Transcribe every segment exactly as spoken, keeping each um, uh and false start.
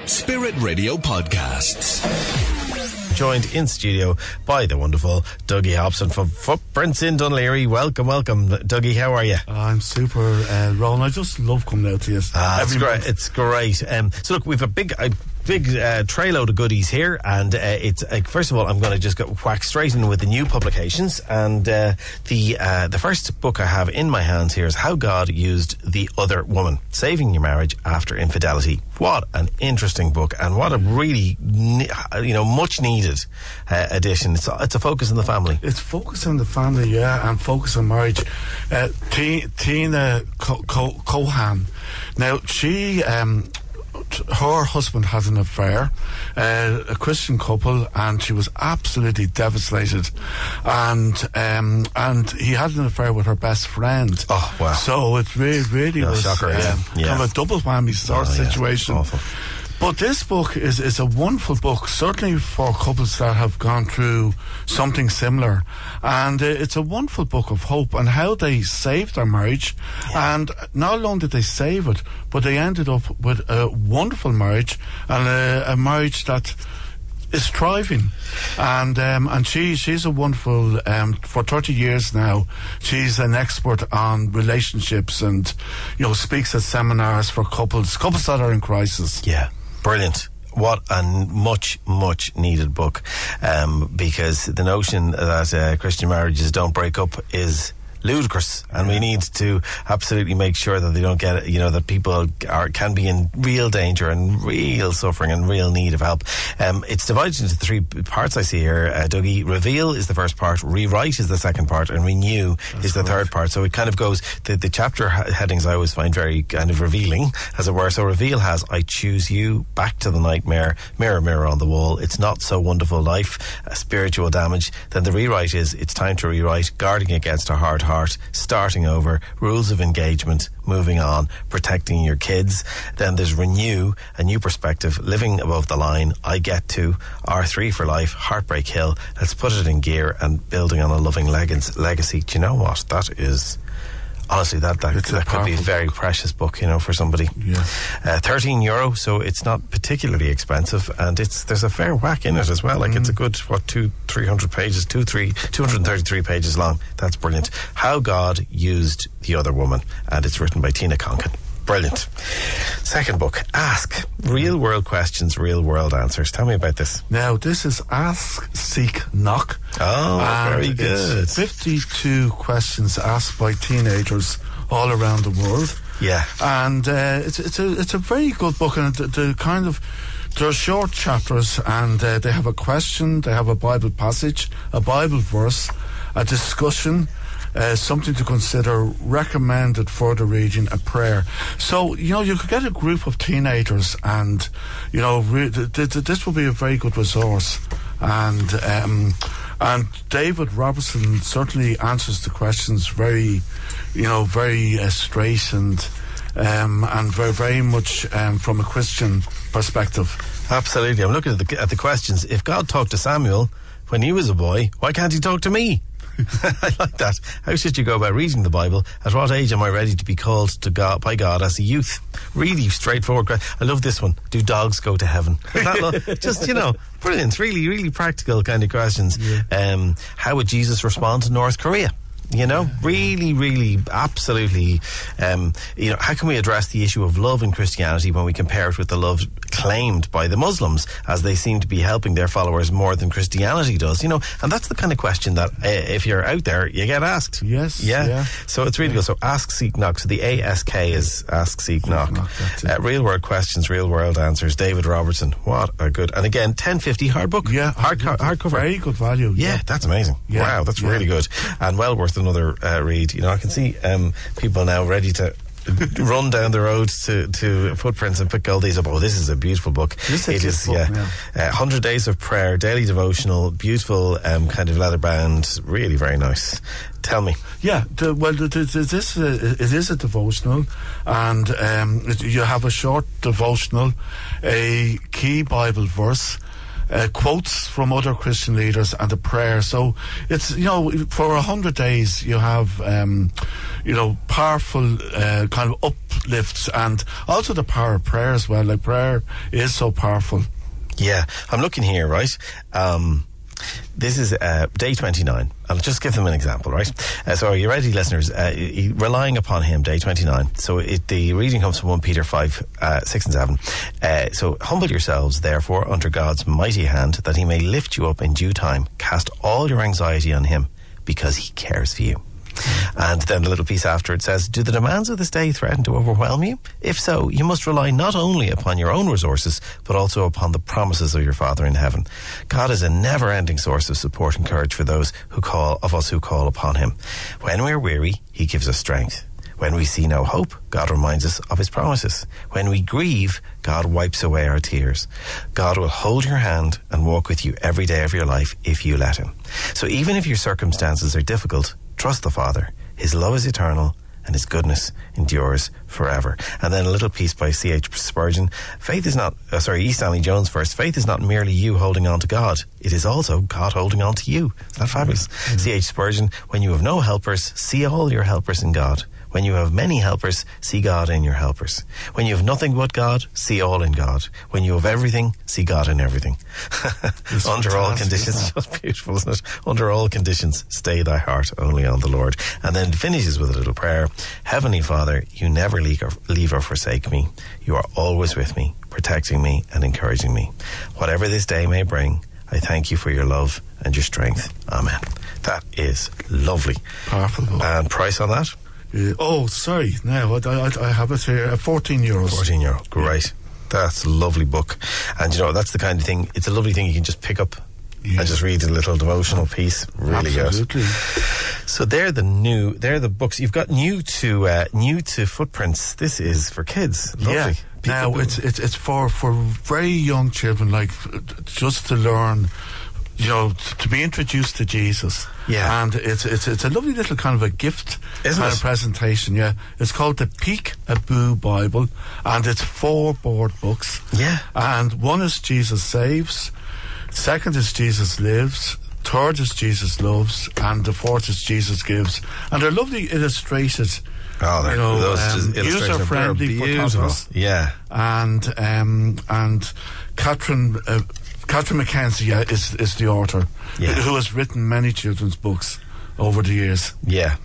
Spirit Radio Podcasts. Joined in studio by the wonderful Dougie Hobson from Footprints in Dunleary. Welcome, welcome, Dougie. How are you? Uh, I'm super, uh, Roland. I just love coming out to you. Ah, it's great. month. It's great. Um, so look, we've a big, a big uh, tray load of goodies here, and uh, it's uh, first of all, I'm going to just go whack straight in with the new publications, and uh, the uh, the first book I have in my hands here is How God Used the Other Woman: Saving Your Marriage After Infidelity. What an interesting book, and what a really, you know, much needed uh, edition. It's a, it's a focus on the family. It's focus on the family, yeah, and focus on marriage. Uh, T- Tina Co- Co- Cohan. Now, she, um, her husband has an affair, uh, a Christian couple, and she was absolutely devastated. And um, and he had an affair with her best friend. Oh, wow. So it really, really No, was shocker, um, yeah. Yeah. kind of a double whammy sort of Oh, yeah. situation. Awful. But this book is, is a wonderful book, certainly for couples that have gone through something similar. And uh, it's a wonderful book of hope and how they saved their marriage. Yeah. And not only did they save it, but they ended up with a wonderful marriage, and a, a marriage that is thriving. And um, and she she's a wonderful, um, for thirty years now, she's an expert on relationships and, you know, speaks at seminars for couples, couples that are in crisis. Yeah. Brilliant. What a much, much needed book, um, because the notion that uh, Christian marriages don't break up is ludicrous, and we need to absolutely make sure that they don't get, you know, that people are can be in real danger and real suffering and real need of help. Um, it's divided into three parts I see here, uh, Dougie. Reveal is the first part, Rewrite is the second part, and Renew That's is the correct. third part. So it kind of goes, the, the chapter ha- headings I always find very kind of revealing, as it were. So Reveal has I Choose You, Back to the Nightmare, Mirror, Mirror on the Wall, It's Not So Wonderful Life, uh, Spiritual Damage. Then the Rewrite is It's Time to Rewrite, Guarding Against a Hard Heart, Starting Over, Rules of Engagement, Moving On, Protecting Your Kids. Then there's Renew, A New Perspective, Living Above the Line, I Get To, R three for Life, Heartbreak Hill, Let's Put It in Gear, and Building on a Loving leg- Legacy. Do you know what? That is... Honestly, that that, that could be a very book. precious book, you know, for somebody. Yeah. Uh, thirteen euro, so it's not particularly expensive, and it's there's a fair whack in it as well. Like mm. it's a good what two three hundred pages, two three two hundred and thirty three pages long. That's brilliant. How God Used the Other Woman, and it's written by Tina Conkin. Brilliant. Second book, Ask. Real world questions, real world answers. Tell me about this. Now, this is Ask, Seek, Knock. Oh, and very good. It's fifty-two questions asked by teenagers all around the world. Yeah. And uh, it's it's a it's a very good book, and the, the kind of they're short chapters, and uh, they have a question, they have a Bible passage, a Bible verse, a discussion, Uh, something to consider, recommended further reading, a prayer. So, you know, you could get a group of teenagers, and, you know, re- th- th- this will be a very good resource. And um, and David Robertson certainly answers the questions very, you know, very uh, straight and um, and very, very much um, from a Christian perspective. Absolutely. I'm looking at the, at the questions. If God talked to Samuel when he was a boy, why can't he talk to me? I like that. How should you go about reading the Bible? At what age am I ready to be called to God by God as a youth? Really straightforward. I love this one. Do dogs go to heaven? That lo- just, you know, brilliant. Really, really practical kind of questions. Yeah. Um, how would Jesus respond to North Korea? You know, really, really, absolutely, um, you know, how can we address the issue of love in Christianity when we compare it with the love claimed by the Muslims, as they seem to be helping their followers more than Christianity does, you know? And that's the kind of question that, uh, if you're out there, you get asked. Yes. Yeah. yeah. So it's really yeah. good. So Ask, Seek, Knock. So the A S K is Ask, Seek, Knock. knock uh, real world questions, real world answers. David Robertson. What a good, and again, ten fifty hard book. Yeah. Hard co- hardcover. Very good value. Yeah, yeah. that's amazing. Yeah. Wow, that's yeah. really good. And well worth another uh, read. You know, I can see um, people now ready to run down the road to, to Footprints and pick all these up. Oh, this is a beautiful book. This it is, is, book, yeah. yeah. Uh, one hundred Days of Prayer, daily devotional, beautiful um, kind of leather bound, really very nice. Tell me. Yeah, the, well, the, the, this uh, it is a devotional, and um, you have a short devotional, a key Bible verse, uh, quotes from other Christian leaders and a prayer. So it's, you know, for a hundred days you have, um, you know, powerful uh, kind of uplifts, and also the power of prayer as well. Like, prayer is so powerful. Yeah, I'm looking here, right? Um, this is uh, day twenty-nine. I'll just give them an example, right? Uh, so are you ready, listeners? Uh, y- relying upon him, day twenty-nine. So it, the reading comes from First Peter five, uh, six and seven. Uh, so humble yourselves, therefore, under God's mighty hand, that he may lift you up in due time. Cast all your anxiety on him, because he cares for you. And then the little piece after it says, do the demands of this day threaten to overwhelm you? If so, you must rely not only upon your own resources, but also upon the promises of your Father in heaven. God is a never-ending source of support and courage for those who call of us who call upon him. When we're weary, he gives us strength. When we see no hope, God reminds us of his promises. When we grieve, God wipes away our tears. God will hold your hand and walk with you every day of your life if you let him. So even if your circumstances are difficult, trust the Father. His love is eternal, and his goodness endures forever. And then a little piece by C H Spurgeon. Faith is not, uh, sorry, E. Stanley Jones first. Faith is not merely you holding on to God. It is also God holding on to you. Isn't that fabulous? Mm-hmm. C H Spurgeon, when you have no helpers, see all your helpers in God. When you have many helpers, see God in your helpers. When you have nothing but God, see all in God. When you have everything, see God in everything. Under all conditions, it's just beautiful, isn't it? Under all conditions, stay thy heart only on the Lord. And then finishes with a little prayer. Heavenly Father, you never leave or, leave or forsake me. You are always with me, protecting me and encouraging me. Whatever this day may bring, I thank you for your love and your strength. Amen. That is lovely. Powerful. And price on that? Uh, oh, sorry. No, I, I, I have it here. Uh, fourteen euros. fourteen euro. Great. That's a lovely book. And, you know, that's the kind of thing, it's a lovely thing you can just pick up yeah. and just read a little devotional piece. Really Absolutely. Good. So they're the new, they're the books. You've got new to, uh, new to Footprints. This is for kids. Lovely. Yeah. People now, it's, it's, it's for, for very young children, like, just to learn, you know, to be introduced to Jesus. Yeah. And it's it's it's a lovely little kind of a gift Isn't kind it? of presentation, yeah. It's called the Peek-a-Boo Bible, and it's four board books. Yeah. And one is Jesus Saves, second is Jesus Lives, third is Jesus Loves, and the fourth is Jesus Gives. And they're lovely illustrated. Oh, they're, you know, those um, illustrations are user-friendly for beautiful. toddlers. Yeah. And um, and Catherine uh, Catherine Mackenzie uh, is is the author, Yeah. who has written many children's books over the years. Yeah.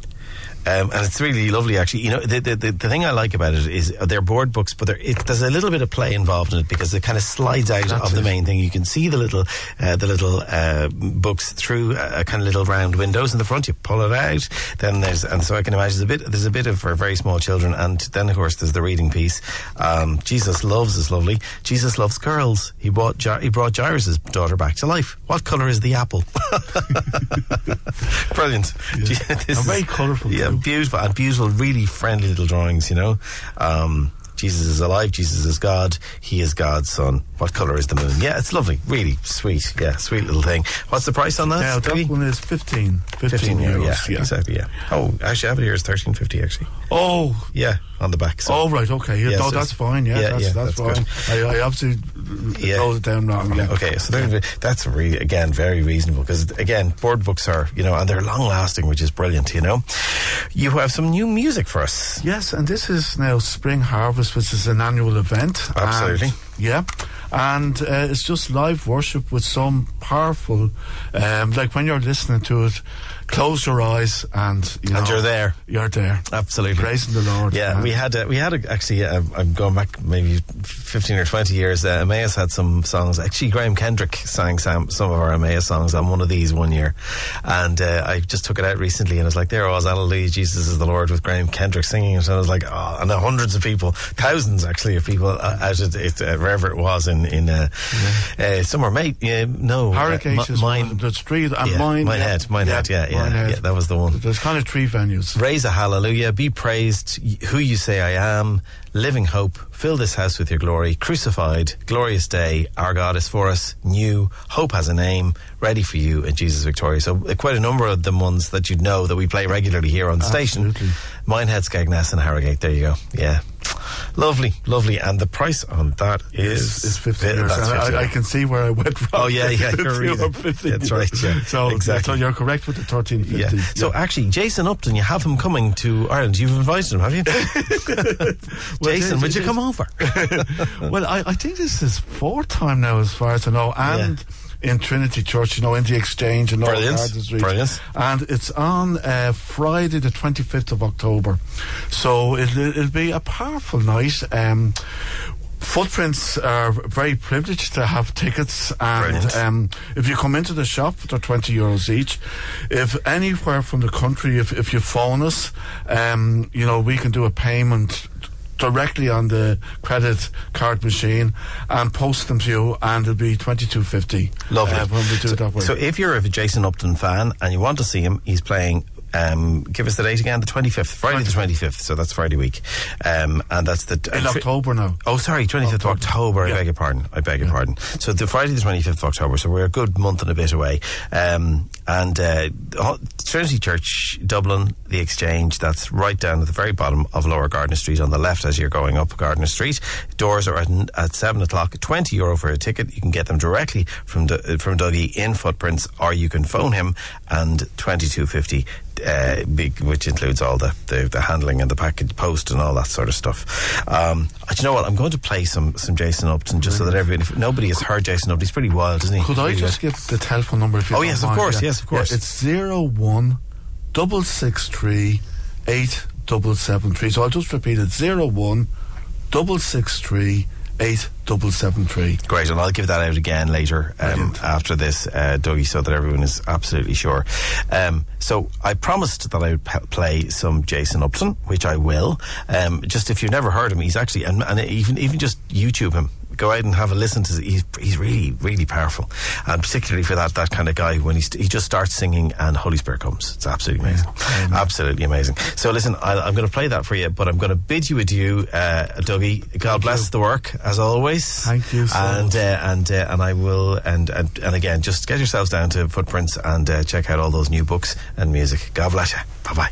Um, and it's really lovely, actually. You know, the, the the the thing I like about it is they're board books, but they're, it, there's a little bit of play involved in it because it kind of slides out That's of the it. main thing. You can see the little uh, the little uh, books through a, a kind of little round windows in the front. You pull it out, then there's and so I can imagine there's a bit there's a bit of for very small children, and then of course there's the reading piece. Um, Jesus Loves is lovely. Jesus loves girls. He brought Gy- he brought Jairus' daughter back to life. What colour is the apple? Brilliant. Yeah. This And very is- colourful Yeah, too. beautiful and beautiful, really friendly little drawings. You know, um, Jesus is alive. Jesus is God. He is God's son. What colour is the moon? Yeah, it's lovely. Really sweet. Yeah, sweet little thing. What's the price on that? Now that Maybe? one is fifteen, fifteen, Fifteen euro. Yeah, euros. Yeah. exactly. Yeah. Oh, actually, I have it here as thirteen fifty. Actually. Oh. Yeah, on the back. So. Oh right, okay. Yeah, Yeah, no, so that's it's- fine. Yeah, yeah, that's, yeah, that's, that's fine. I, I obviously Yeah. wrote it down wrong. Yeah. Okay, so they're, that's really, again, very reasonable because, again, board books are, you know, and they're long lasting, which is brilliant, you know. You have some new music for us. Yes, and this is now Spring Harvest, which is an annual event. Absolutely. And, yeah, and uh, it's just live worship with some powerful, um, like when you're listening to it, close your eyes and you know, And you're there. You're there, Absolutely. praising the Lord. Yeah, man. we had uh, we had a, actually. Uh, I'm going back maybe fifteen or twenty years. Uh, Emmaus had some songs. Actually, Graham Kendrick sang some some of our Emmaus songs on one of these one year, and uh, I just took it out recently, and it's like there it was, Hallelujah, Jesus is the Lord, with Graham Kendrick singing it, and I was like, oh, and hundreds of people, thousands actually of people uh, out at it, uh, wherever it was in in uh, yeah. uh, somewhere, mate. Uh, no, Harrogate uh, is mine. one, there's three, and Yeah, mine. Minehead, yeah, Minehead, yeah, yeah, Minehead. yeah, that was the one. There's kind of three venues. Raise a hallelujah, be praised, who you say I am, living hope, fill this house with your glory, crucified, glorious day, our God is for us, new, hope has a name, ready for you, and Jesus victorious. So uh, quite a number of the ones that you'd know that we play regularly here on the Absolutely. station. Minehead, Skegness and Harrogate, there you go. Yeah. Lovely, lovely. And the price on that is... It's fifty Yeah, euros. that's And fifty. I, I can see where I went wrong. Oh, yeah, yeah, you're reading. fifty That's right, yeah. So, Exactly. so you're correct with the thirteen Yeah. fifty. So actually, Jason Upton, you have him coming to Ireland. You've invited him, have you? Jason, it- would you it come is- over? Well, I, I think this is fourth time now, as far as I know, and in Trinity Church, you know, in the Exchange in North Brilliant, Garden Street. brilliant. And it's on uh, Friday, the twenty-fifth of October. So it'll, it'll be a powerful night. Um, Footprints are very privileged to have tickets, and Brilliant. um, if you come into the shop, they're twenty euros each. If anywhere from the country, if, if you phone us, um, you know, we can do a payment directly on the credit card machine and post them to you, and it'll be twenty-two fifty. Lovely. Uh, when we do it that way. So if you're a Jason Upton fan and you want to see him, he's playing... Um, give us the date again. The twenty-fifth, Friday the twenty-fifth. So that's Friday week, um, and that's the in uh, October now. Oh, sorry, twenty-fifth of October. I Yeah. beg your pardon. I beg your pardon. So the Friday the twenty-fifth of October. So we're a good month and a bit away. Um, and uh, Trinity Church, Dublin, the Exchange. That's right down at the very bottom of Lower Gardner Street on the left as you're going up Gardner Street. Doors are at, at seven o'clock. Twenty euro for a ticket. You can get them directly from D- from Dougie in Footprints, or you can phone him, and twenty-two fifty. Uh, big, which includes all the, the, the handling and the package post and all that sort of stuff. Um, do you know what? I'm going to play some, some Jason Upton just so that everyone, if nobody has heard Jason Upton, he's pretty wild, isn't he? Could I Really just good. give the telephone number? If you Oh, don't yes, of mind? course, Yeah. yes, of course. Yeah, it's zero one double six three eight double seven three. So I'll just repeat it: zero one double six three eight double seven three. Great, and I'll give that out again later um, Brilliant. after this, uh, Dougie, so that everyone is absolutely sure. Um, so I promised that I would p- play some Jason Upton, which I will. Um, just if you've never heard him, he's actually, and, and even even just YouTube him. Go out and have a listen to. He's he's really really powerful, and particularly for that that kind of guy when he's, he just starts singing and Holy Spirit comes. It's absolutely amazing, Yeah. absolutely amazing. So listen, I, I'm going to play that for you, but I'm going to bid you adieu, uh, Dougie. God Thank bless you. the work as always. Thank you so and much. uh, and uh, and I will and, and and again, just get yourselves down to Footprints and uh, check out all those new books and music. God bless you. Bye bye.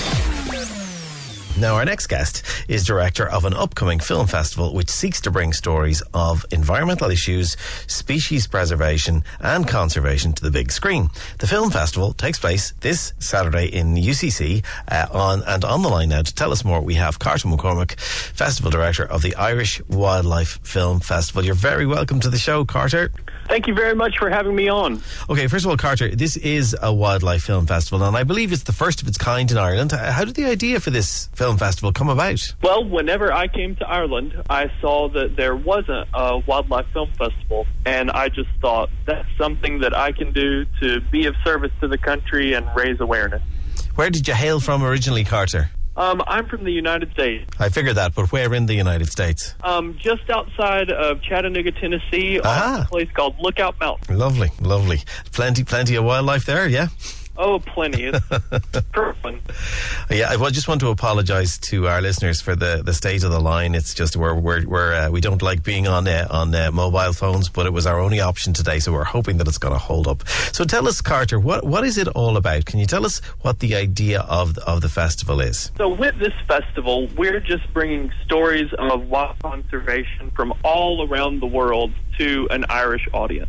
Now, our next guest is director of an upcoming film festival which seeks to bring stories of environmental issues, species preservation and conservation to the big screen. The film festival takes place this Saturday in U C C. Uh, on and on the line now to tell us more, we have Carter McCormick, festival director of the Irish Wildlife Film Festival. You're very welcome to the show, Carter. Thank you very much for having me on. Okay, first of all, Carter, this is a wildlife film festival, and I believe it's the first of its kind in Ireland. How did the idea for this film festival come about? Well, whenever I came to Ireland, I saw that there wasn't a wildlife film festival, and I just thought that's something that I can do to be of service to the country and raise awareness. Where did you hail from originally, Carter? Um, I'm from the United States, I figured that, but where in the United States? um, just outside of Chattanooga, Tennessee, Ah. on a place called Lookout Mountain. Lovely, lovely. Plenty, plenty of wildlife there, yeah? Oh, plenty. It's perfect. Yeah, I wa- just want to apologise to our listeners for the, the state of the line. It's just we're, we're, we're uh, we don't like being on uh, on uh, mobile phones, but it was our only option today, so we're hoping that it's going to hold up. So tell us, Carter, what what is it all about? Can you tell us what the idea of the, of the festival is? So with this festival, we're just bringing stories of wild conservation from all around the world to an Irish audience.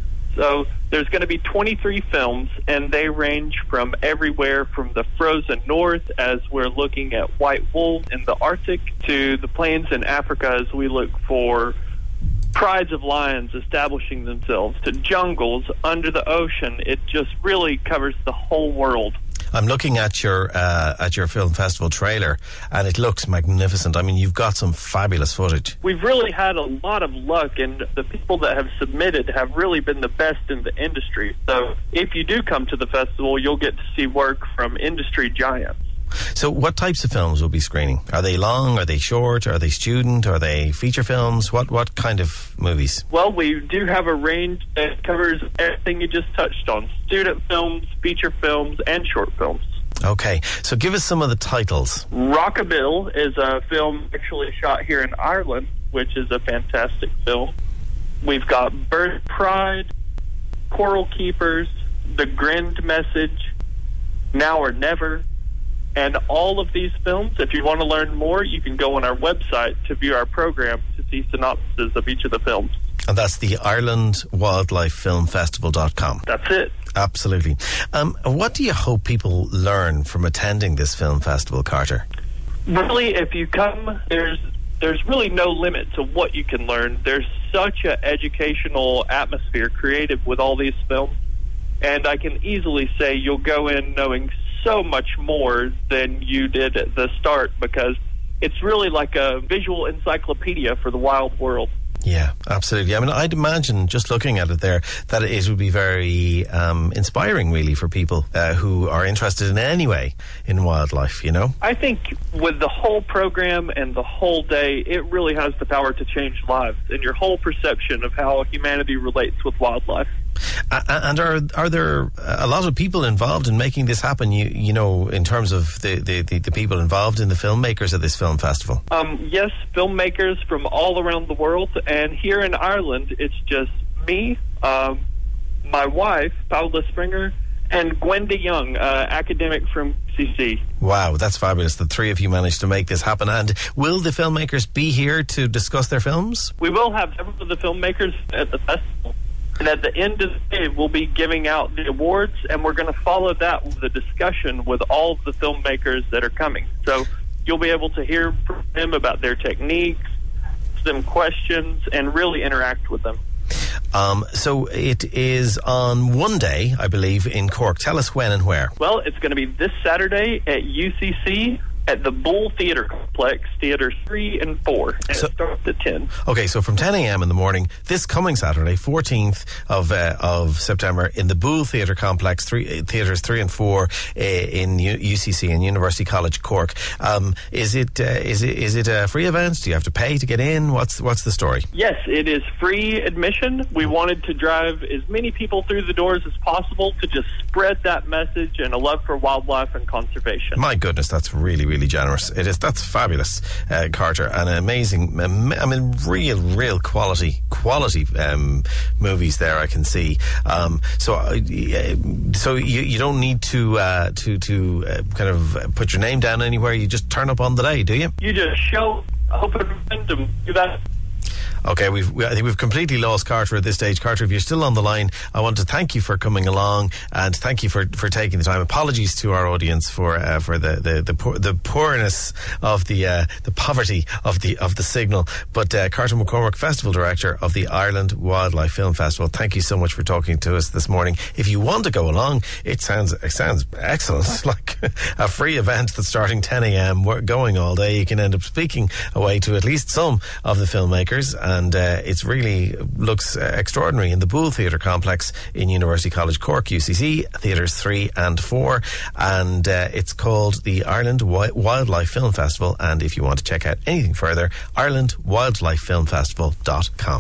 So there's going to be twenty-three films, and they range from everywhere from the frozen north, as we're looking at white wool in the Arctic, to the plains in Africa as we look for prides of lions establishing themselves, to jungles under the ocean. It just really covers the whole world. I'm looking at your uh, at your film festival trailer, and it looks magnificent. I mean, you've got some fabulous footage. We've really had a lot of luck, and the people that have submitted have really been the best in the industry. So if you do come to the festival, you'll get to see work from industry giants. So what types of films will be screening? Are they long? Are they short? Are they student? Are they feature films? What what kind of movies? Well, we do have a range that covers everything you just touched on: student films, feature films, and short films. Okay, so give us some of the titles. Rockabill is a film actually shot here in Ireland, which is a fantastic film. We've got Birth Pride, Coral Keepers, The Grinned Message, Now or Never, And all of these films, if you want to learn more, you can go on our website to view our program to see synopses of each of the films. And that's the Ireland Wildlife Film Festival dot com. That's it. Absolutely. Um, what do you hope people learn from attending this film festival, Carter? Really, if you come, there's there's really no limit to what you can learn. There's such an educational atmosphere created with all these films. And I can easily say you'll go in knowing so much more than you did at the start, because it's really like a visual encyclopedia for the wild world. Yeah, absolutely. I mean, I'd imagine, just looking at it there, that it would be very um, inspiring, really, for people uh, who are interested in any way in wildlife, you know? I think with the whole program and the whole day, it really has the power to change lives and your whole perception of how humanity relates with wildlife. Uh, and are are there a lot of people involved in making this happen, you you know, in terms of the, the, the, the people involved in the filmmakers of this film festival? Um, yes, filmmakers from all around the world. And here in Ireland, it's just me, um, my wife, Paula Springer, and Gwenda Young, uh, academic from C C. Wow, that's fabulous. The three of you managed to make this happen. And will the filmmakers be here to discuss their films? We will have several of the filmmakers at the festival. And at the end of the day, we'll be giving out the awards, and we're going to follow that with a discussion with all of the filmmakers that are coming. So you'll be able to hear from them about their techniques, ask them questions, and really interact with them. Um, so it is on one day, I believe, in Cork. Tell us when and where. Well, it's going to be this Saturday at U C C at the Bull Theatre Complex, Theatres three and four, and so, it starts at ten. Okay, so from ten a.m. in the morning, this coming Saturday, fourteenth of uh, of September, in the Bull Theatre Complex, three, uh, Theatres three and four uh, in U- UCC, in University College Cork. Um, is it uh, is it is it a free event? Do you have to pay to get in? What's what's the story? Yes, it is free admission. We wanted to drive as many people through the doors as possible to just spread that message and a love for wildlife and conservation. My goodness, that's really, really generous. It is. That's fabulous, uh, Carter, and an amazing. Um, I mean, real, real quality, quality um, movies there. I can see. Um, so, uh, so you, you don't need to uh, to to uh, kind of put your name down anywhere. You just turn up on the day, do you? You just show open random. Do that. Okay, we've, we, I think we've completely lost Carter at this stage. Carter, if you're still on the line, I want to thank you for coming along, and thank you for, for taking the time. Apologies to our audience for uh, for the the the, poor, the poorness of the uh, the poverty of the of the signal. But uh, Carter McCormack, Festival Director of the Ireland Wildlife Film Festival, thank you so much for talking to us this morning. If you want to go along, it sounds it sounds excellent, like a free event that's starting ten a.m. We're going all day. You can end up speaking away to at least some of the filmmakers. And uh, it really looks uh, extraordinary in the Bull Theatre Complex in University College Cork, U C C, Theatres three and four. And uh, it's called the Ireland Wi- Wildlife Film Festival. And if you want to check out anything further, ireland wildlife film festival dot com.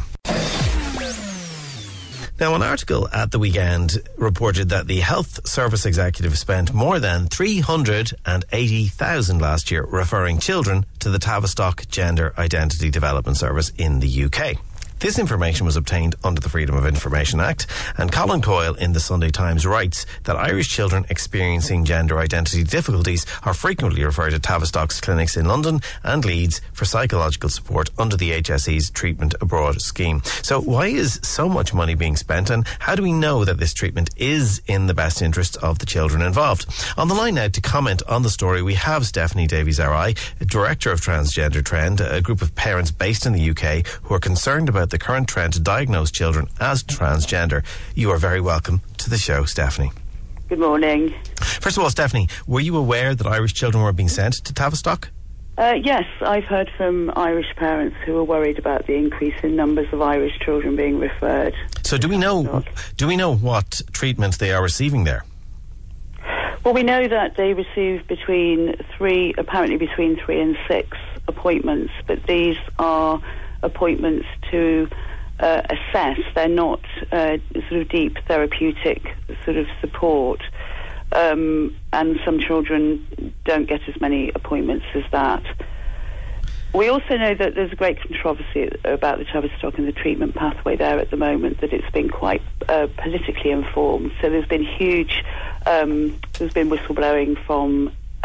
Now, an article at the weekend reported that the Health Service Executive spent more than three hundred eighty thousand last year referring children to the Tavistock Gender Identity Development Service in the U K. This information was obtained under the Freedom of Information Act, and Colin Coyle in the Sunday Times writes that Irish children experiencing gender identity difficulties are frequently referred to Tavistock's clinics in London and Leeds for psychological support under the H S E's Treatment Abroad scheme. So why is so much money being spent, and how do we know that this treatment is in the best interest of the children involved? On the line now to comment on the story, we have Stephanie Davies-Arai, Director of Transgender Trend, a group of parents based in the U K who are concerned about the current trend to diagnose children as transgender. You are very welcome to the show, Stephanie. Good morning. First of all, Stephanie, were you aware that Irish children were being sent to Tavistock? Uh, yes, I've heard from Irish parents who are worried about the increase in numbers of Irish children being referred. So do we know, do we know what treatment they are receiving there? Well, we know that they receive between three, apparently between three and six appointments, but these are appointments to uh, assess. They're not uh, sort of deep therapeutic sort of support, um, and some children don't get as many appointments as that. We also know that there's a great controversy about the Tavistock and the treatment pathway there at the moment, that it's been quite uh, politically informed. So there's been huge, um, there's been whistleblowing from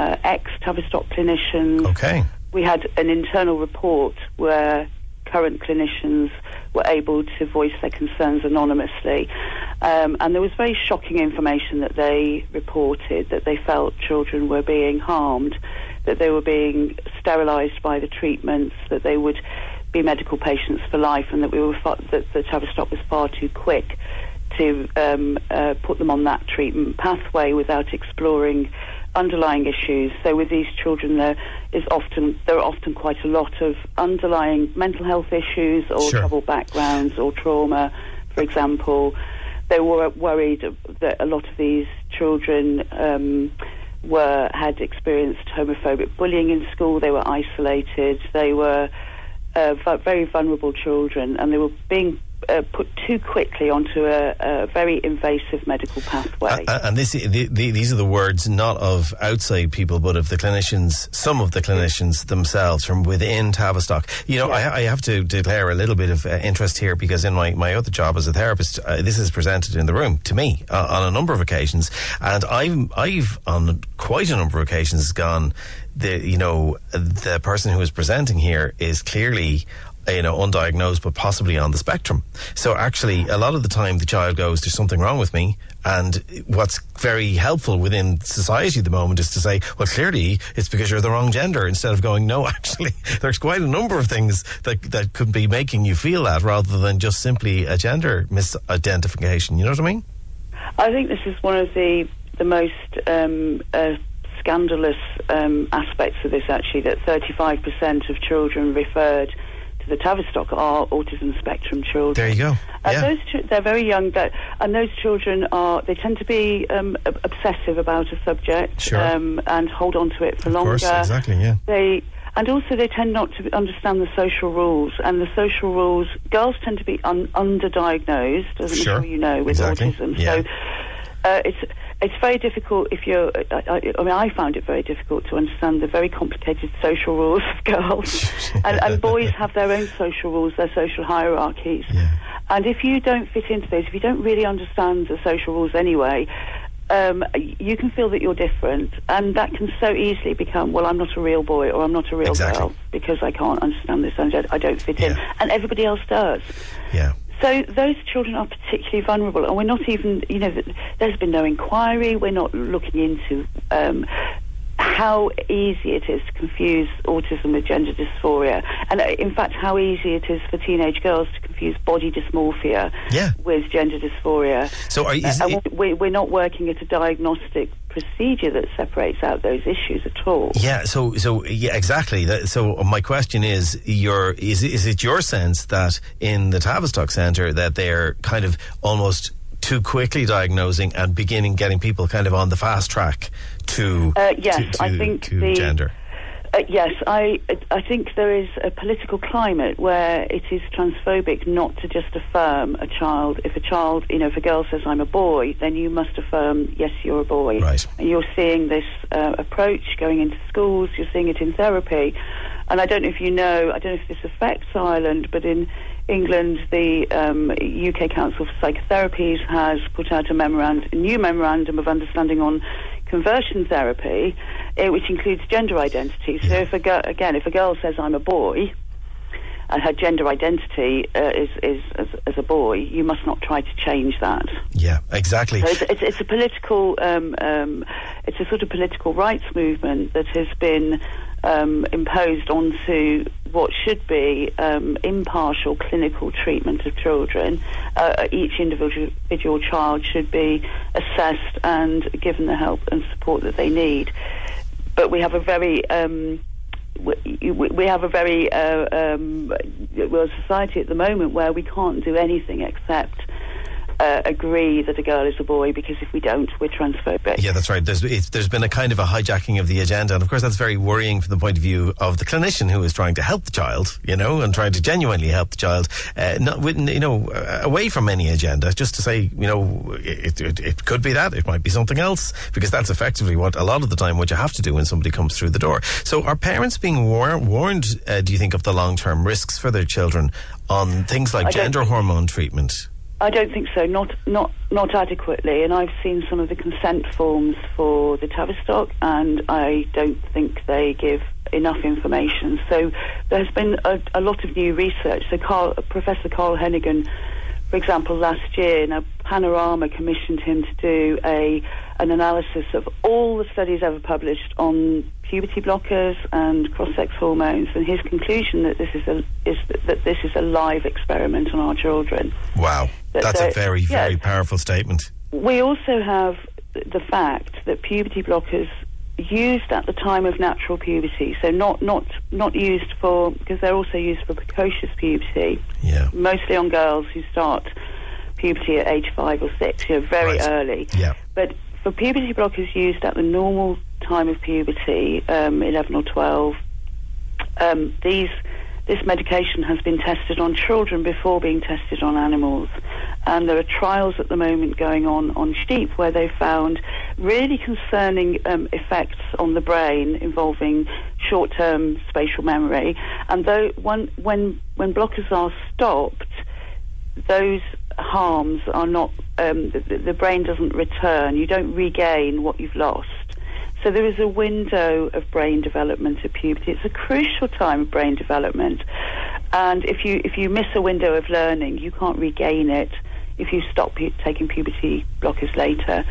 uh, ex-Tavistock clinicians. Okay. We had an internal report where current clinicians were able to voice their concerns anonymously. Um, and there was very shocking information that they reported, that they felt children were being harmed, that they were being sterilised by the treatments, that they would be medical patients for life, and that we were far, that the Tavistock was far too quick to um, uh, put them on that treatment pathway without exploring underlying issues. So with these children, there is often there are often quite a lot of underlying mental health issues or Sure. troubled backgrounds or trauma, for example. They were worried that a lot of these children um, were had experienced homophobic bullying in school. They were isolated. They were uh, v- very vulnerable children, and they were being Uh, put too quickly onto a, a very invasive medical pathway. Uh, and this, the, the, these are the words not of outside people, but of the clinicians, some of the clinicians themselves from within Tavistock. You know, Yeah. I, I have to declare a little bit of uh, interest here, because in my, my other job as a therapist, uh, this is presented in the room to me uh, on a number of occasions, and I've, I've on quite a number of occasions gone, the you know, the person who is presenting here is clearly, you know, undiagnosed, but possibly on the spectrum. So actually, a lot of the time the child goes, there's something wrong with me. And what's very helpful within society at the moment is to say, well, clearly it's because you're the wrong gender, instead of going, no, actually, there's quite a number of things that that could be making you feel that, rather than just simply a gender misidentification. You know what I mean? I think this is one of the, the most um, uh, scandalous um, aspects of this, actually, that thirty-five percent of children referred to the Tavistock are autism spectrum children. There you go. And Yeah. those ch- they're very young, but, and those children are, they tend to be um, ob- obsessive about a subject, Sure. um, and hold on to it for Of longer. course, exactly, yeah. They and also they tend not to understand the social rules, and the social rules. Girls tend to be un- underdiagnosed, as I'm Sure. sure you know, with Exactly. autism. Yeah. So uh, it's it's very difficult if you're. I, I, I mean, I found it very difficult to understand the very complicated social rules of girls, and, and boys have their own social rules, their social hierarchies. Yeah. And if you don't fit into those, if you don't really understand the social rules anyway, um, you can feel that you're different, and that can so easily become, well, I'm not a real boy, or I'm not a real Exactly. girl, because I can't understand this, and I don't fit in, Yeah. and everybody else does. Yeah. So those children are particularly vulnerable, and we're not even, you know, th- there's been no inquiry. We're not looking into um, how easy it is to confuse autism with gender dysphoria, and uh, in fact how easy it is for teenage girls to confuse body dysmorphia Yeah. with gender dysphoria. So are you, is Uh, it, and we, we're not working at a diagnostic procedure that separates out those issues at all. Yeah, so so yeah, exactly. That, so my question is, your is is it your sense that in the Tavistock Centre that they're kind of almost too quickly diagnosing and beginning getting people kind of on the fast track to Uh, yes, to, to, I think to the- gender? Uh, yes, I I think there is a political climate where it is transphobic not to just affirm a child. If a child, you know, if a girl says I'm a boy, then you must affirm, yes, you're a boy. Right. And you're seeing this uh, approach going into schools, you're seeing it in therapy. And I don't know if you know, I don't know if this affects Ireland, but in England, the um, U K Council for Psychotherapies has put out a memorandum, a new memorandum of understanding on conversion therapy, uh, which includes gender identity. So if a girl, again, if a girl says I'm a boy, and her gender identity uh, is, is as, as a boy, you must not try to change that. Yeah, exactly. So it's, it's, it's a political, um, um, it's a sort of political rights movement that has been um, imposed onto what should be um, impartial clinical treatment of children. Uh, each individual, individual child should be assessed and given the help and support that they need. But we have a very um, we, we have a very uh, um, well society at the moment where we can't do anything except Uh, agree that a girl is a boy, because if we don't, we're transphobic. Yeah, that's right. There's it's, there's been a kind of a hijacking of the agenda, and of course that's very worrying from the point of view of the clinician who is trying to help the child, you know, and trying to genuinely help the child, uh, not with, you know, uh, away from any agenda, just to say, you know, it, it, it could be that, it might be something else, because that's effectively what a lot of the time what you have to do when somebody comes through the door. So are parents being war- warned, uh, do you think, of the long-term risks for their children on things like I don't gender think- hormone treatment? I don't think so. Not not not adequately. And I've seen some of the consent forms for the Tavistock, and I don't think they give enough information. So there's been a, a lot of new research. So Carl, Professor Carl Hennigan, for example, last year, now Panorama commissioned him to do a an analysis of all the studies ever published on puberty blockers and cross-sex hormones, and his conclusion that this is a is that, that this is a live experiment on our children. Wow, that that's a very, very yeah, powerful statement. We also have the fact that puberty blockers used at the time of natural puberty, so not not not used for, because they're also used for precocious puberty. Yeah, mostly on girls who start puberty at age five or six, you know, very right. early. Yeah, but for puberty blockers used at the normal time of puberty, um, eleven or twelve, um, these this medication has been tested on children before being tested on animals, and there are trials at the moment going on on sheep where they found really concerning um, effects on the brain involving short-term spatial memory. And though when when when blockers are stopped, those harms are not, um, the, the brain doesn't return. You don't regain what you've lost. So there is a window of brain development at puberty. It's a crucial time of brain development, and if you if you miss a window of learning, you can't regain it if you stop pu- taking puberty blockers later.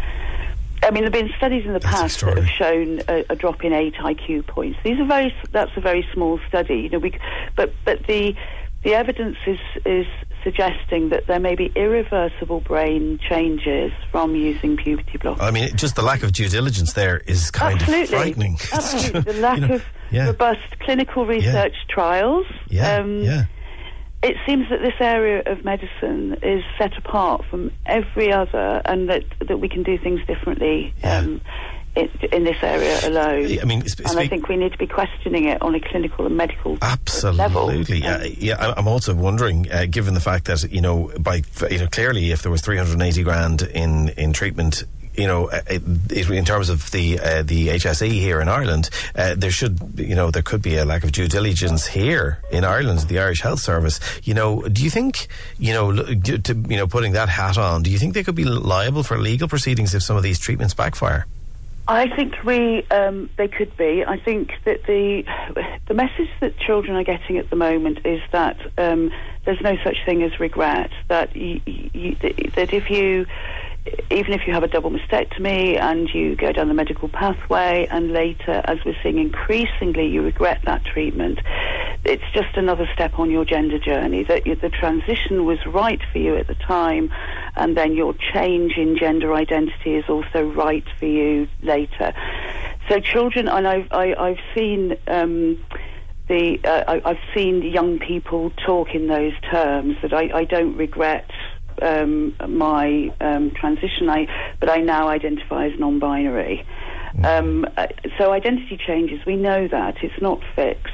I mean, there have been studies in the That's past that have shown a, a drop in eight I Q points. These are very that's a very small study, you know. We, but but the the evidence is is suggesting that there may be irreversible brain changes from using puberty blockers. I mean, just the lack of due diligence there is kind Absolutely. of frightening. Absolutely. The lack you know, of yeah. robust clinical research yeah. trials. Yeah, Um, yeah. It seems that this area of medicine is set apart from every other, and that, that we can do things differently Yeah. um, in, in this area alone. I mean, sp- and I speak- think we need to be questioning it on a clinical and medical level. Absolutely. Um, Uh, yeah, I- I'm also wondering, uh, given the fact that, you know, by you know, clearly, if there was three hundred eighty grand in in treatment, you know, uh, it, it, in terms of the uh, the H S E here in Ireland, uh, there should, you know, there could be a lack of due diligence here in Ireland, the Irish Health Service. You know, do you think, you know, to, to, you know, putting that hat on, do you think they could be liable for legal proceedings if some of these treatments backfire? I think we um, they could be. I think that the the message that children are getting at the moment is that um, there's no such thing as regret. That you, you, that if you even if you have a double mastectomy and you go down the medical pathway, and later, as we're seeing increasingly, you regret that treatment, it's just another step on your gender journey. That the transition was right for you at the time, and then your change in gender identity is also right for you later. So children, and I've, I, I've seen um, the uh, I, I've seen young people talk in those terms, that I, I don't regret um, my um, transition, I, but I now identify as non-binary. Um, uh, so identity changes, we know that, it's not fixed.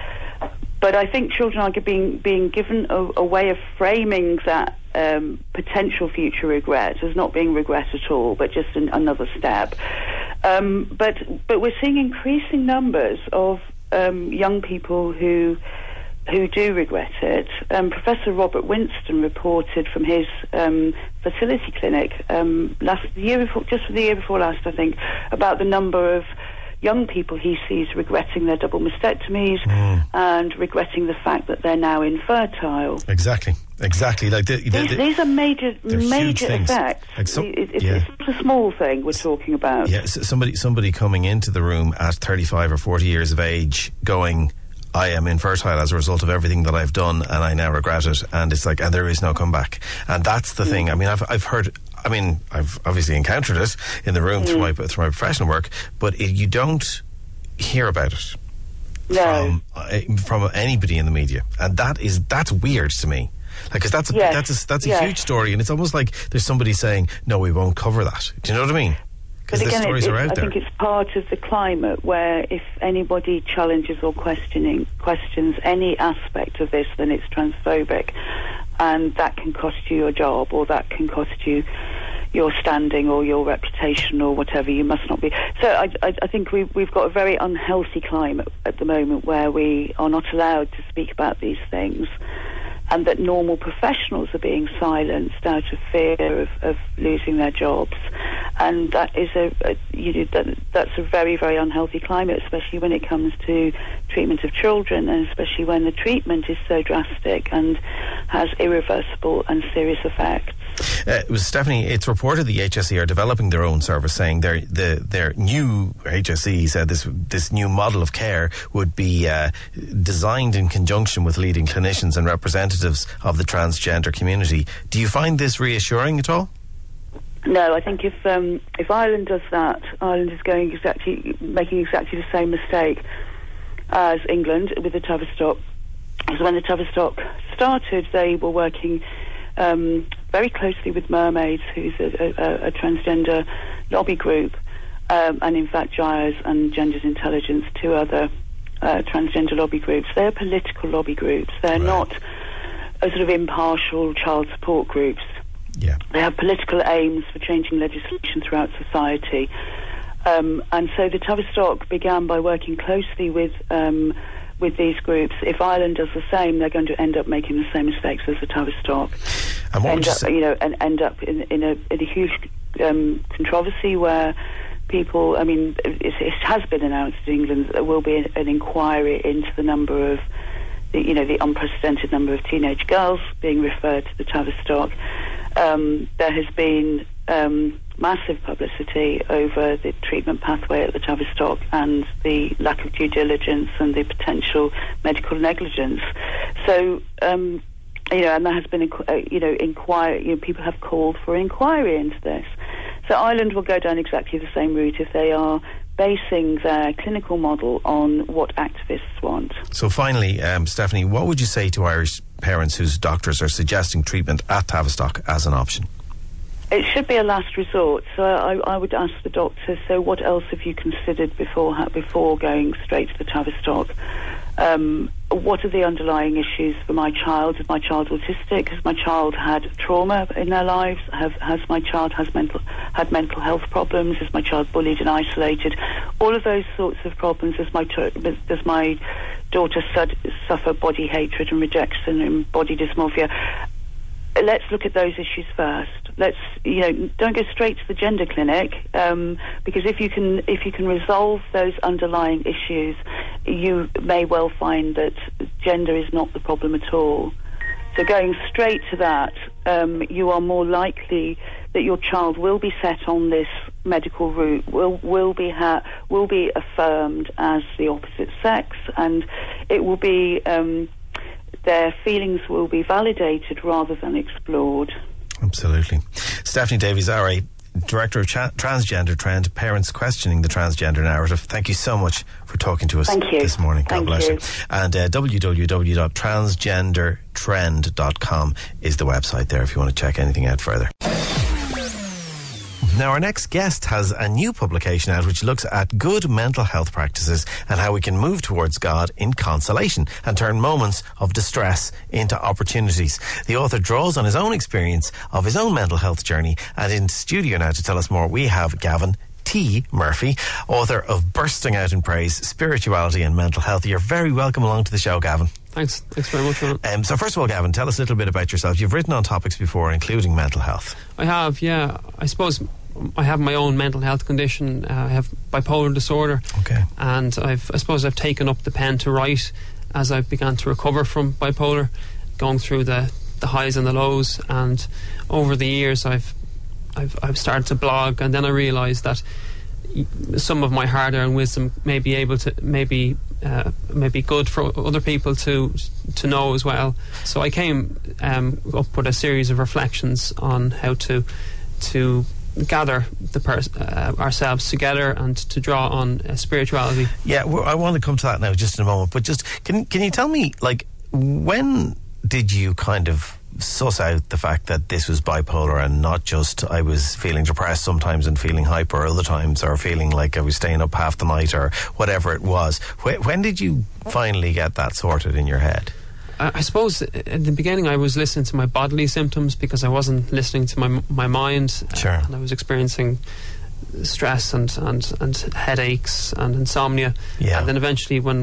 But I think children are being being given a, a way of framing that um, potential future regret as not being regret at all, but just an, another step. Um, but but we're seeing increasing numbers of um, young people who who do regret it. Um, Professor Robert Winston reported from his um, fertility clinic um, last the year before, just the year before last, I think, about the number of young people he sees regretting their double mastectomies mm. and regretting the fact that they're now infertile. Exactly, exactly. Like the, the, these, the, these are major, major effects. Like some, it, it's, yeah. it's not a small thing we're talking about. Yeah, so somebody, somebody coming into the room at thirty-five or forty years of age, going, I am infertile as a result of everything that I've done, and I now regret it. And it's like, and there is no comeback. And that's the mm. thing. I mean, I've, I've heard. I mean, I've obviously encountered it in the room mm. through my through my professional work, but it, you don't hear about it no. from uh, from anybody in the media, and that is that's weird to me. Like, cause that's a yes. that's a that's a yes. huge story, and it's almost like there's somebody saying, "No, we won't cover that." Do you know what I mean? Because the stories it, are it, out I there. I think it's part of the climate where if anybody challenges or questioning questions any aspect of this, then it's transphobic, and that can cost you your job, or that can cost you your standing or your reputation or whatever. You must not be. So I, I, I think we, we've got a very unhealthy climate at the moment where we are not allowed to speak about these things. and that normal professionals are being silenced out of fear of, of losing their jobs. And that is a, a you know, that, that's a very, very unhealthy climate, especially when it comes to treatment of children, and especially when the treatment is so drastic and has irreversible and serious effects. Uh, it was Stephanie, it's reported the H S E are developing their own service, saying their the, their new H S E said this this new model of care would be uh, designed in conjunction with leading clinicians and representatives of the transgender community. Do you find this reassuring at all? No, I think if um, if Ireland does that, Ireland is going exactly making exactly the same mistake as England with the Tavistock. Because when the Tavistock started, they were working um, very closely with Mermaids, who's a, a, a transgender lobby group, um, and in fact Gyres and Genders Intelligence, two other uh, transgender lobby groups. They're political lobby groups. They're right. not a sort of impartial child support groups. Yeah. They have political aims for changing legislation throughout society. Um, and so the Tavistock began by working closely with um, with these groups. If Ireland does the same, they're going to end up making the same mistakes as the Tavistock. And what end would you up, say? you know, and end up in, in, a, in a huge um, controversy where people, I mean, it, it has been announced in England that there will be an inquiry into the number of, the, you know, the unprecedented number of teenage girls being referred to the Tavistock. Um, there has been um, massive publicity over the treatment pathway at the Tavistock and the lack of due diligence and the potential medical negligence. So, um, you know, and there has been, uh, you know, inquiry. You know, people have called for an inquiry into this. So Ireland will go down exactly the same route if they are basing their clinical model on what activists want. So finally, um, Stephanie, what would you say to Irish parents whose doctors are suggesting treatment at Tavistock as an option? It should be a last resort. So I, I would ask the doctor, so what else have you considered before before going straight to the Tavistock? Um, what are the underlying issues for my child? Is my child autistic? Has my child had trauma in their lives? Have, has my child has mental had mental health problems? Is my child bullied and isolated? All of those sorts of problems. Does my does my daughter sud, suffer body hatred and rejection and body dysmorphia? Let's look at those issues first. Let's, you know, don't go straight to the gender clinic, um, because if you can, if you can resolve those underlying issues, you may well find that gender is not the problem at all. So going straight to that, um, you are more likely that your child will be set on this medical route, will will be ha- will be affirmed as the opposite sex, and it will be. Um, Their feelings will be validated rather than explored. Absolutely. Stephanie Davies, R A, Director of Ch- Transgender Trend, Parents Questioning the Transgender Narrative. Thank you so much for talking to us Thank you. this morning. God Thank bless you. you. And uh, w w w dot transgender trend dot com is the website there if you want to check anything out further. Now, our next guest has a new publication out which looks at good mental health practices and how we can move towards God in consolation and turn moments of distress into opportunities. The author draws on his own experience of his own mental health journey, and in studio now to tell us more we have Gavin T. Murphy, author of Bursting Out in Praise, Spirituality and Mental Health. You're very welcome along to the show, Gavin. Thanks. Thanks very much, Ron. Um, so first of all, Gavin, tell us a little bit about yourself. You've written on topics before, including mental health. I have, yeah. I suppose I have my own mental health condition. Uh, I have bipolar disorder. Okay. And I've, I suppose I've taken up the pen to write as I began to recover from bipolar, going through the, the highs and the lows. And over the years, I've, I've, I've started to blog, and then I realised that some of my hard-earned wisdom may be able to, maybe, uh, may be good for other people to to know as well. So I came um, up with a series of reflections on how to to gather the pers- uh, ourselves together and to draw on uh, spirituality. Yeah, well, I want to come to that now just in a moment, but just can can you tell me, like, when did you kind of suss out the fact that this was bipolar and not just I was feeling depressed sometimes and feeling hyper other times, or feeling like I was staying up half the night, or whatever it was? When, when did you finally get that sorted in your head? I suppose in the beginning I was listening to my bodily symptoms because I wasn't listening to my my mind. Sure. Uh, and I was experiencing stress and, and, and headaches and insomnia. Yeah. And then eventually when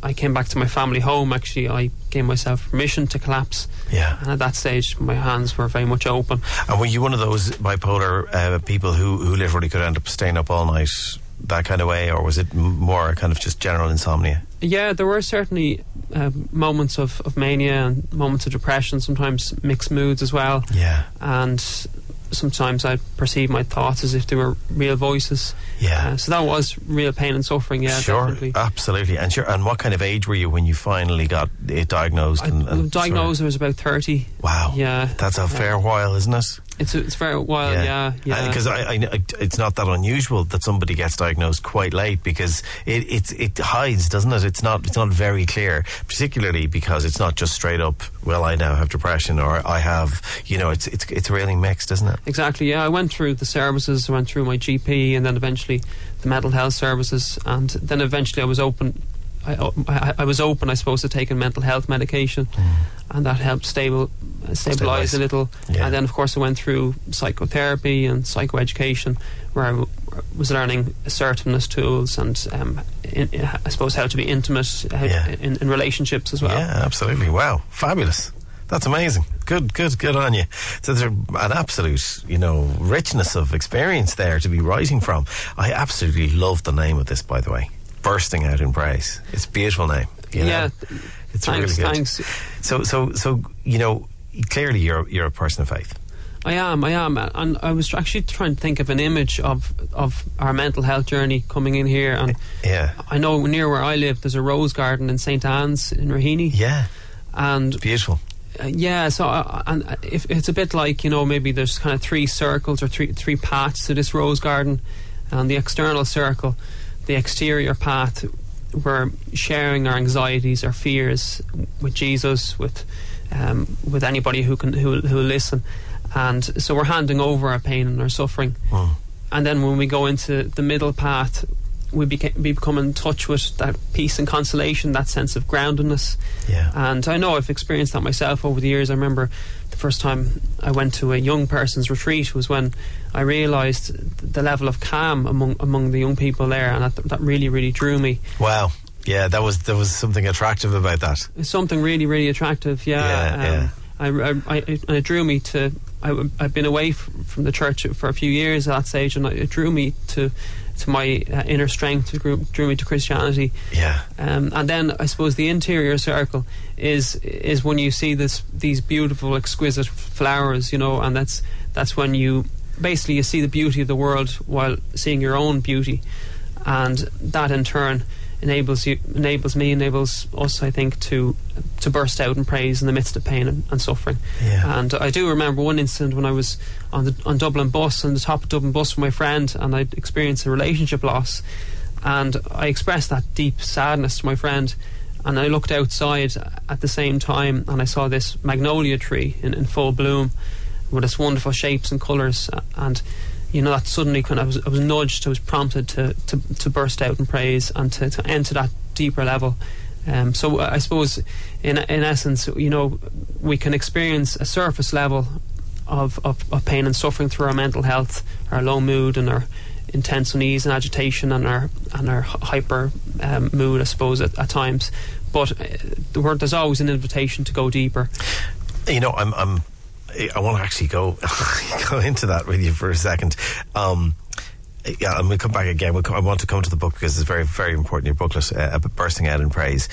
I came back to my family home. Actually, I gave myself permission to collapse. Yeah. And at that stage, my hands were very much open. And were you one of those bipolar uh, people who, who literally could end up staying up all night that kind of way, or was it m- more kind of just general insomnia? Yeah, there were certainly uh, moments of, of mania and moments of depression, sometimes mixed moods as well. Yeah. And sometimes I perceive my thoughts as if they were real voices. Yeah. Uh, so that was real pain and suffering, yeah, sure, definitely. Absolutely. And sure. And what kind of age were you when you finally got it diagnosed? I and, and diagnosed sort I was about thirty. Wow. Yeah. That's a fair uh, while, isn't it? It's a, it's very while, yeah, yeah. Because I, I, I, it's not that unusual that somebody gets diagnosed quite late, because it, it it hides, doesn't it? It's not it's not very clear, particularly because it's not just straight up, well, I now have depression, or I have, you know, it's it's it's really mixed, isn't it? Exactly. Yeah, I went through the services, I went through my G P, and then eventually the mental health services, and then eventually I was open. I, I, I was open, I suppose, to taking mental health medication, mm. and that helped stable, uh, stabilise a little. Yeah. And then, of course, I went through psychotherapy and psychoeducation, where I w- was learning assertiveness tools and, um, in, in, I suppose, how to be intimate how yeah. to, in, in relationships as well. Yeah, absolutely. Wow, fabulous. That's amazing. Good, good, good on you. So there's an absolute, you know, richness of experience there to be writing from. I absolutely love the name of this, by the way. Bursting Out in Praise. It's a beautiful name. You know? Yeah, it's thanks, really good. Thanks. So, so, so, you know, clearly you're you're a person of faith. I am, I am, and I was actually trying to think of an image of of our mental health journey coming in here, and yeah, I know near where I live there's a rose garden in Saint Anne's in Raheny. Yeah, and beautiful. Uh, yeah, so uh, and if it's a bit like, you know, maybe there's kind of three circles or three three paths to this rose garden, and the external circle, the exterior path, we're sharing our anxieties, our fears with Jesus, with um, with anybody who can who who will listen, and so we're handing over our pain and our suffering. Mm. And then when we go into the middle path, we, beca- we become in touch with that peace and consolation, that sense of groundedness. Yeah. And I know I've experienced that myself over the years. I remember the first time I went to a young person's retreat was when I realised the level of calm among among the young people there, and that, that really, really drew me. Wow. Yeah, that was there was something attractive about that. It's something really, really attractive. Yeah. Yeah. Um, yeah. I, I, I, and it drew me to. I, I've been away f- from the church for a few years at that stage, and it drew me to to my uh, inner strength. It drew, drew me to Christianity. Yeah. Um, and then I suppose the interior circle is is when you see this these beautiful, exquisite flowers, you know, and that's that's when you basically you see the beauty of the world while seeing your own beauty, and that in turn enables you, enables me, enables us, I think, to to burst out in praise in the midst of pain and, and suffering. Yeah. And I do remember one incident when I was on the on Dublin bus, on the top of Dublin bus with my friend, and I'd experienced a relationship loss, and I expressed that deep sadness to my friend, and I looked outside at the same time, and I saw this magnolia tree in, in full bloom with its wonderful shapes and colours, and you know, that suddenly kind of I was, I was nudged, I was prompted to, to, to burst out in praise and to, to enter that deeper level. Um, so I suppose, in in essence, you know, we can experience a surface level of, of, of pain and suffering through our mental health, our low mood, and our intense unease and agitation, and our and our hyper um, mood, I suppose, at, at times. But uh, the word, there's always an invitation to go deeper. You know, I'm. I'm I want to actually go go into that with you for a second. Um, yeah, and we'll come back again. We'll come, I want to come to the book because it's very, very important. Your booklet, uh, Bursting Out in Praise.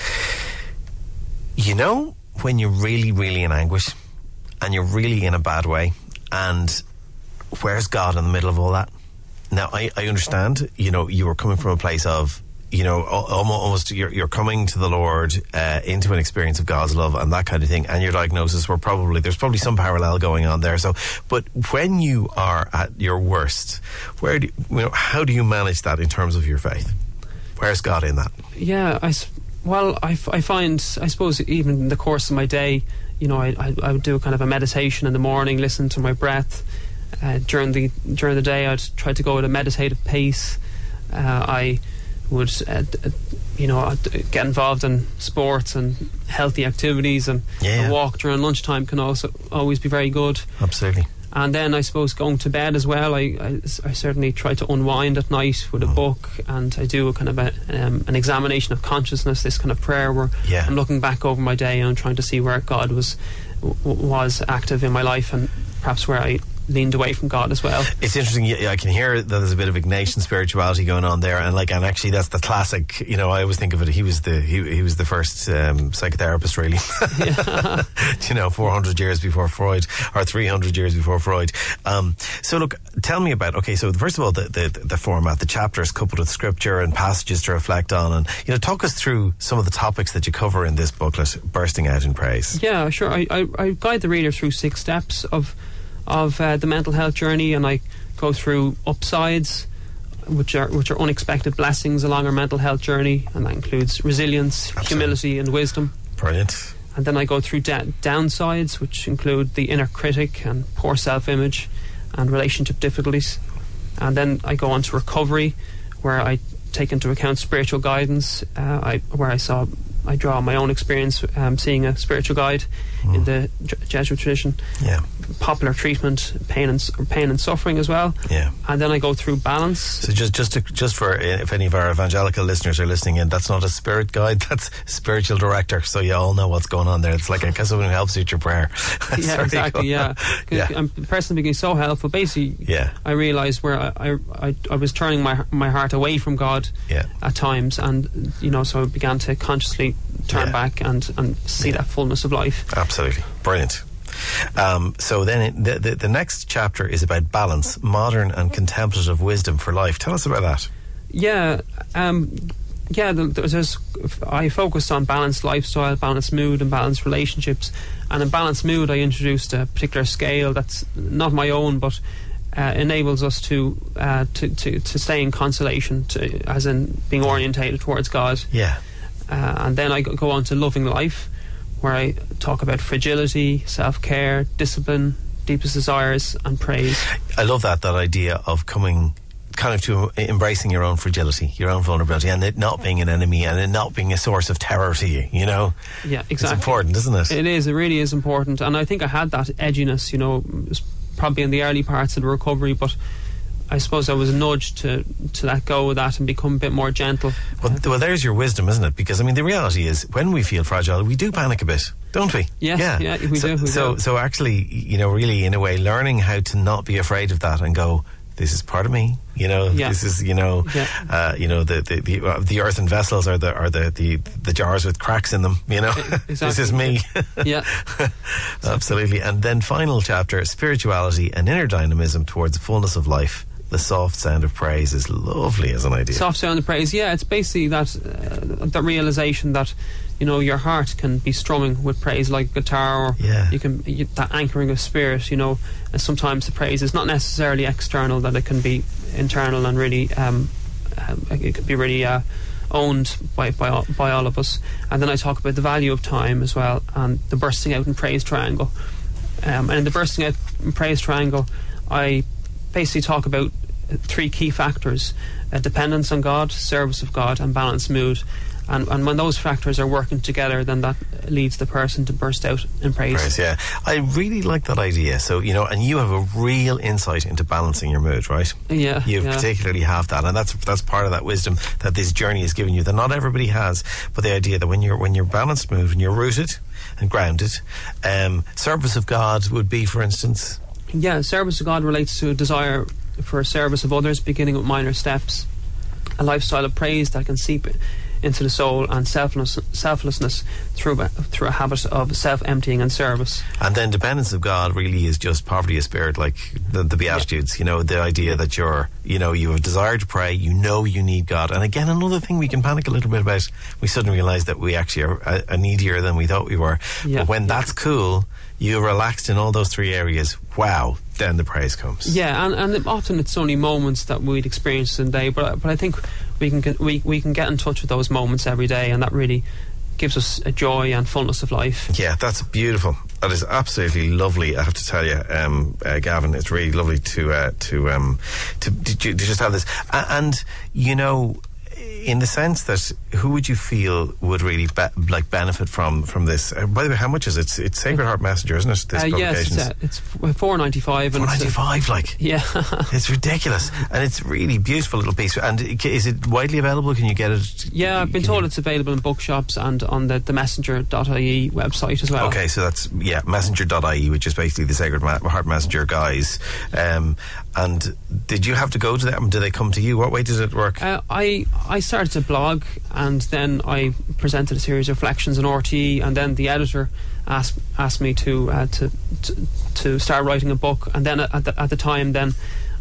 You know, when you're really, really in anguish and you're really in a bad way, and where's God in the middle of all that? Now, I, I understand, you know, you were coming from a place of, you know, almost you're, you're coming to the Lord uh, into an experience of God's love and that kind of thing, and your diagnosis were probably, there's probably some parallel going on there. So, but when you are at your worst, where do you, you know, how do you manage that in terms of your faith? Where's God in that? Yeah, I, well, I, I find, I suppose, even in the course of my day, you know, I, I, I would do kind of a meditation in the morning, listen to my breath. Uh, during the during the day, I'd try to go at a meditative pace. Uh, I would, uh, you know, I'd get involved in sports and healthy activities, and yeah. a walk during lunchtime can also always be very good. Absolutely. And then I suppose going to bed as well, I, I, I certainly try to unwind at night with a Mm. book, and I do a kind of a, um, an examination of consciousness, this kind of prayer where Yeah. I'm looking back over my day and trying to see where God was w- was active in my life, and perhaps where I leaned away from God as well. It's interesting. yeah, I can hear that there's a bit of Ignatian spirituality going on there, and like, and actually, that's the classic. You know, I always think of it. He was the he, he was the first um, psychotherapist, really. you know, four hundred years before Freud, or three hundred years before Freud. Um, so, look, tell me about. Okay, so first of all, the, the the format, the chapters coupled with scripture and passages to reflect on, and you know, talk us through some of the topics that you cover in this booklet, Bursting Out in Praise. Yeah, sure. I, I, I guide the reader through six steps of of uh, the mental health journey, and I go through upsides, which are which are unexpected blessings along our mental health journey, and that includes resilience, Absolutely. humility, and wisdom. Brilliant. And then I go through da- downsides, which include the inner critic and poor self-image and relationship difficulties. And then I go on to recovery, where I take into account spiritual guidance, uh, I, where I saw I draw on my own experience um, seeing a spiritual guide Mm. in the J- Jesuit tradition. Yeah. Popular treatment, pain and s- pain and suffering as well. Yeah. And then I go through balance. So just just to, just for uh, if any of our evangelical listeners are listening in, that's not a spirit guide, that's a spiritual director. So you all know what's going on there. It's like a someone who helps you with your prayer. That's Yeah, very exactly. cool. Yeah, Yeah. I'm personally being so helpful. Basically, Yeah. I realised where I, I I I was turning my my heart away from God Yeah. at times, and you know, so I began to consciously turn Yeah. back and and see Yeah. that fullness of life. Absolutely. Brilliant. Um, so then it, the, the, the next chapter is about balance, modern and contemplative wisdom for life. Tell us about that. Yeah, um, yeah. There's, there's, I focused on balanced lifestyle, balanced mood, and balanced relationships. And in balanced mood, I introduced a particular scale that's not my own, but uh, enables us to, uh, to to to stay in consolation, to, as in being orientated towards God. Yeah. Uh, and then I go- go on to loving life, where I talk about fragility, self-care, discipline, deepest desires, and praise. I love that, that idea of coming kind of to embracing your own fragility, your own vulnerability, and it not being an enemy and it not being a source of terror to you, you know? Yeah, exactly. It's important, isn't it? It is, it really is important. And I think I had that edginess, you know, it was probably in the early parts of the recovery, but I suppose I was nudged to, to let go of that and become a bit more gentle. Well, th- well, there's your wisdom, isn't it? Because, I mean, the reality is, when we feel fragile, we do panic a bit, don't we? Yes, yeah, we so, do, we so, do. so actually, you know, really, in a way, learning how to not be afraid of that and go, this is part of me, you know. Yeah. This is, you know, Yeah. uh, you know, the the the, uh, the earthen vessels are the are the, the the jars with cracks in them, you know. Exactly. This is me. Yeah. Absolutely. And then final chapter, spirituality and inner dynamism towards the fullness of life. The soft sound of praise is lovely as an idea. Soft sound of praise, yeah, it's basically that uh, that realization that, you know, your heart can be strumming with praise like a guitar, or Yeah. you can you, that anchoring of spirit, you know. And sometimes the praise is not necessarily external; that it can be internal and really, um, um, it could be really uh, owned by by all, by all of us. And then I talk about the value of time as well, and the bursting out in praise triangle. Um, and in the bursting out in praise triangle, I basically talk about three key factors: uh, dependence on God, service of God, and balanced mood. And, and when those factors are working together, then that leads the person to burst out in praise. Praise, yeah. I really like that idea. So, you know, and you have a real insight into balancing your mood, right? Yeah, You yeah. particularly have that, and that's that's part of that wisdom that this journey has given you that not everybody has. But the idea that when you're when you're balanced mood, when you're rooted and grounded, um, service of God would be, for instance. Yeah, service of God relates to a desire for service of others, beginning with minor steps, a lifestyle of praise that can seep into the soul, and selfless, selflessness through a, through a habit of self-emptying and service. And then dependence of God really is just poverty of spirit, like the, the Beatitudes, you know, the idea that you're, you know, you have a desire to pray, you know you need God. And again, another thing we can panic a little bit about, we suddenly realise that we actually are a, a needier than we thought we were. Yeah. But when that's cool, you're relaxed in all those three areas, wow, then the praise comes. Yeah, and, and often it's only moments that we'd experience in the day, but but I think we can get, we, we can get in touch with those moments every day, and that really gives us a joy and fullness of life. Yeah, that's beautiful. That is absolutely lovely. I have to tell you, um, uh, Gavin, it's really lovely to uh, to um, to, to to just have this. A- and you know, in the sense that who would you feel would really be- like benefit from from this? Uh, by the way, how much is it? It's, it's Sacred Heart Messenger, isn't it? This uh, publication. Yes, it's, uh, it's four ninety five. Four ninety five, like yeah, it's ridiculous, and it's really beautiful little piece. And is it widely available? Can you get it? Yeah, I've been told you... it's available in bookshops and on the, the messenger dot I E website as well. Okay, so that's yeah, messenger dot I E, which is basically the Sacred Ma- Heart Messenger guys. Um, and did you have to go to them? Did they come to you? What way did it work? Uh, I I started a blog, and then I presented a series of reflections in R T E, and then the editor asked asked me to uh, to, to to start writing a book. And then at the, at the time, then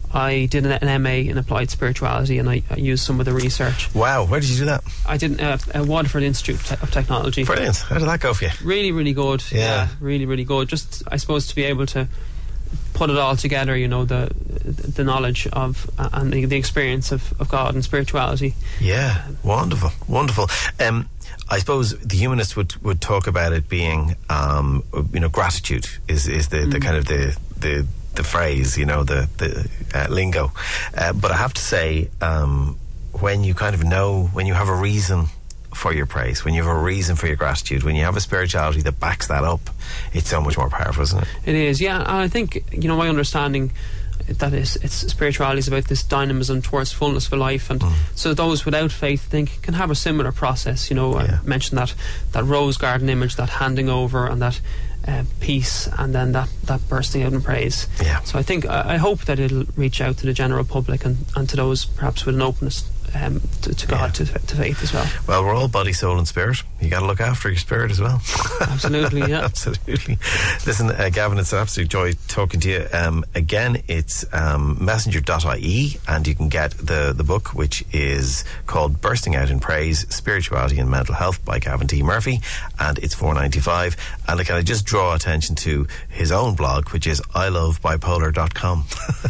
I did an, an M A in applied spirituality, and I, I used some of the research. Wow, where did you do that? I did uh, at Waterford Institute of Technology. Brilliant. How did that go for you? Really, really good. Yeah, yeah really, really good. Just I suppose to be able to put it all together, you know, the the knowledge of uh, and the, the experience of, of God and spirituality. Yeah, wonderful, wonderful. Um, I suppose the humanists would, would talk about it being, um, you know, gratitude is is the, the mm. kind of the the the phrase, you know, the the uh, lingo. Uh, but I have to say, um, when you kind of know, when you have a reason for your praise, when you have a reason for your gratitude, when you have a spirituality that backs that up, it's so much more powerful, isn't it? It is, yeah. And I think, you know, my understanding that is, it's spirituality is about this dynamism towards fullness of life, and mm. so those without faith, I think, can have a similar process. You know, yeah. I mentioned that that rose garden image, that handing over, and that uh, peace, and then that, that bursting out in praise. Yeah. So I think I, I hope that it'll reach out to the general public and, and to those perhaps with an openness Um, to, to God, yeah. to, to faith as well. Well, we're all body, soul and spirit. You got to look after your spirit as well. Absolutely, yeah. Absolutely. Listen, uh, Gavin, it's an absolute joy talking to you. Um, again, it's um, messenger dot I E, and you can get the, the book, which is called Bursting Out in Praise, Spirituality and Mental Health by Gavin T. Murphy, and it's four ninety-five. And I kind of just draw attention to his own blog, which is I love bipolar dot com.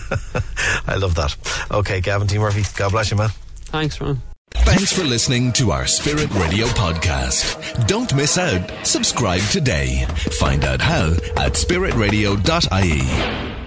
I love that. Okay, Gavin T. Murphy, God bless you, man. Thanks, Ron. Thanks for listening to our Spirit Radio podcast. Don't miss out. Subscribe today. Find out how at spirit radio dot I E.